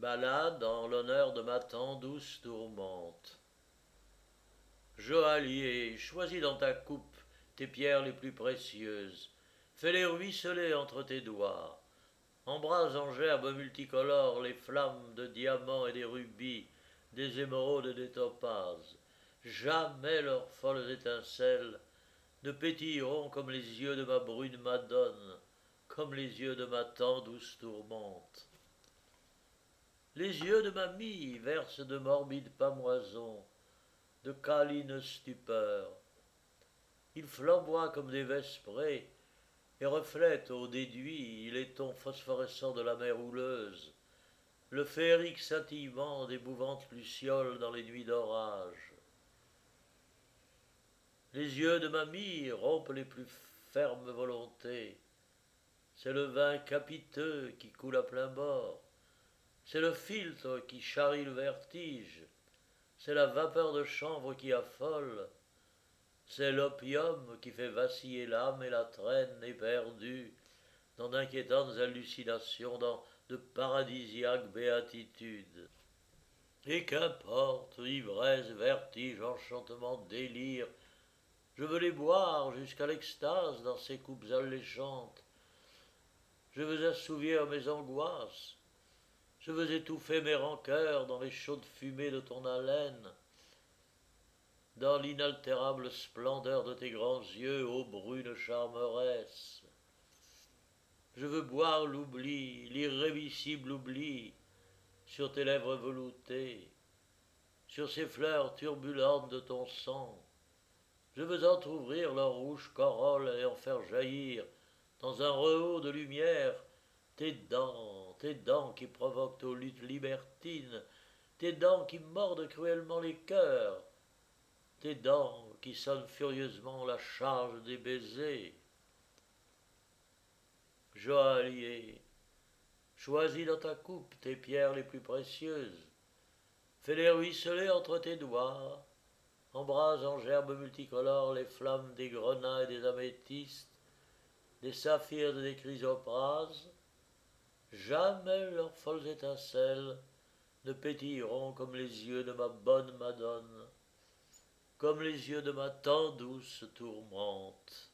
Ballade en l'honneur de ma tant douce tourmente. Joaillier, choisis dans ta coupe tes pierres les plus précieuses, fais-les ruisseler entre tes doigts, embrase en gerbes multicolores les flammes de diamants et des rubis, des émeraudes et des topazes. Jamais leurs folles étincelles ne pétilleront comme les yeux de ma brune madone, comme les yeux de ma tant douce tourmente. Les yeux de ma mie versent de morbides pâmoisons, de câlines stupeurs. Ils flamboient comme des vesprées et reflètent au déduit les tons phosphorescents de la mer houleuse, le féerique scintillement des mouvantes lucioles dans les nuits d'orage. Les yeux de ma mie rompent les plus fermes volontés. C'est le vin capiteux qui coule à plein bord. C'est le philtre qui charrie le vertige. C'est la vapeur de chanvre qui affole. C'est l'opium qui fait vaciller l'âme et la traîne éperdue dans d'inquiétantes hallucinations, dans de paradisiaques béatitudes. Et qu'importe, ivresse, vertige, enchantement, délire, je veux les boire jusqu'à l'extase dans ces coupes alléchantes. Je veux assouvir mes angoisses. Je veux étouffer mes rancœurs dans les chaudes fumées de ton haleine, dans l'inaltérable splendeur de tes grands yeux, ô brune charmeresse. Je veux boire l'oubli, l'irrémissible oubli, sur tes lèvres veloutées, sur ces fleurs turbulentes de ton sang. Je veux entr'ouvrir leur rouge corolle et en faire jaillir, dans un rehaut de lumière, tes dents qui provoquent aux luttes libertines, tes dents qui mordent cruellement les cœurs, tes dents qui sonnent furieusement la charge des baisers. Joaillier, choisis dans ta coupe tes pierres les plus précieuses, fais-les ruisseler entre tes doigts, embrase en gerbes multicolores les flammes des grenats et des améthystes, des saphirs et des chrysoprases. Jamais leurs folles étincelles ne pétilleront comme les yeux de ma bonne madone, comme les yeux de ma tant douce tourmente.